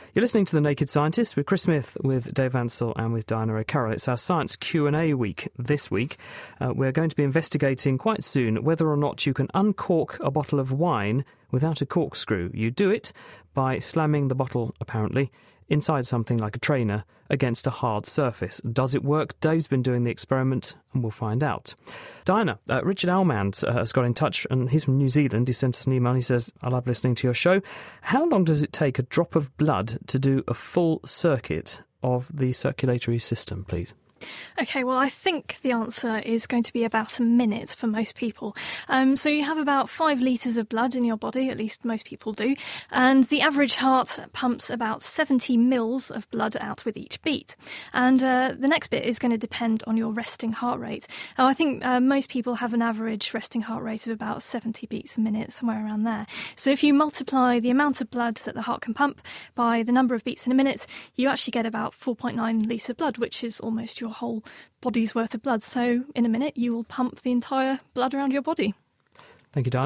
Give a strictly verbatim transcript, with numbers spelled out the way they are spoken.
You're listening to The Naked Scientist with Chris Smith, with Dave Ansell and with Diana O'Carroll. It's our Science Q and A week this week. Uh, we're going to be investigating quite soon whether or not you can uncork a bottle of wine without a corkscrew. You do it by slamming the bottle, apparently, inside something like a trainer against a hard surface. Does it work? Dave's been doing the experiment and we'll find out. Diana, uh, Richard Almand uh, has got in touch and he's from New Zealand. He sent us an email. He says, I love listening to your show. How long does it take a drop of blood to do a full circuit of the circulatory system, please? OK, well, I think the answer is going to be about a minute for most people. Um, so you have about five litres of blood in your body, at least most people do, and the average heart pumps about seventy mils of blood out with each beat. And uh, the next bit is going to depend on your resting heart rate. Now, I think uh, most people have an average resting heart rate of about seventy beats a minute, somewhere around there. So if you multiply the amount of blood that the heart can pump by the number of beats in a minute, you actually get about four point nine litres of blood, which is almost your whole body's worth of blood. So in a minute you will pump the entire blood around your body. Thank you, Diana.